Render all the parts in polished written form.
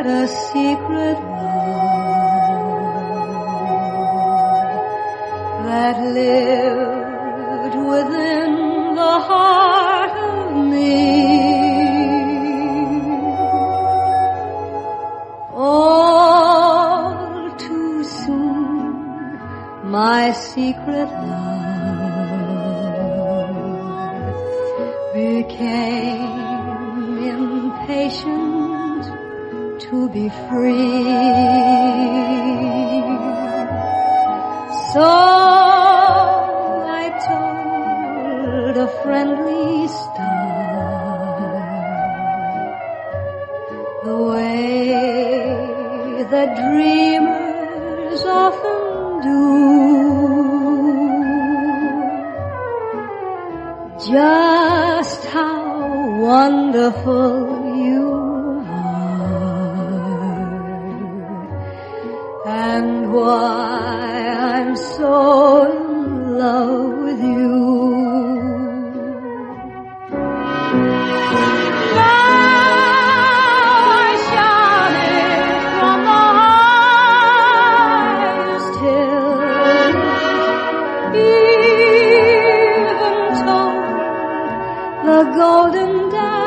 had a secret love that lived within the heart of me. All too soon, my secret love became impatient to be free. So I told a friendly star the way that dreamers often do, just how wonderful you are, and why I'm so in love with you. Golden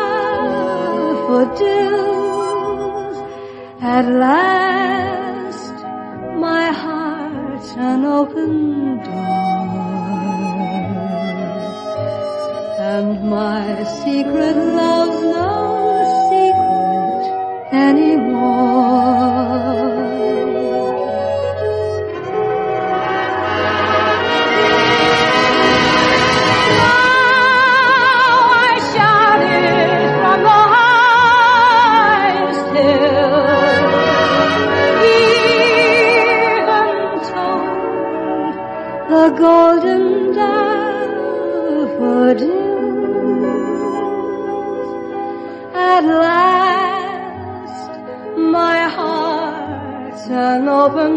daffodils, at last my heart's an open door, and my secret love's no secret anymore. The golden daffodils, at last my heart's an open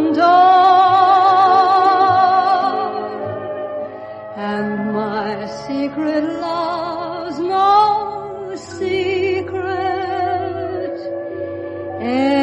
door, and my secret love's no secret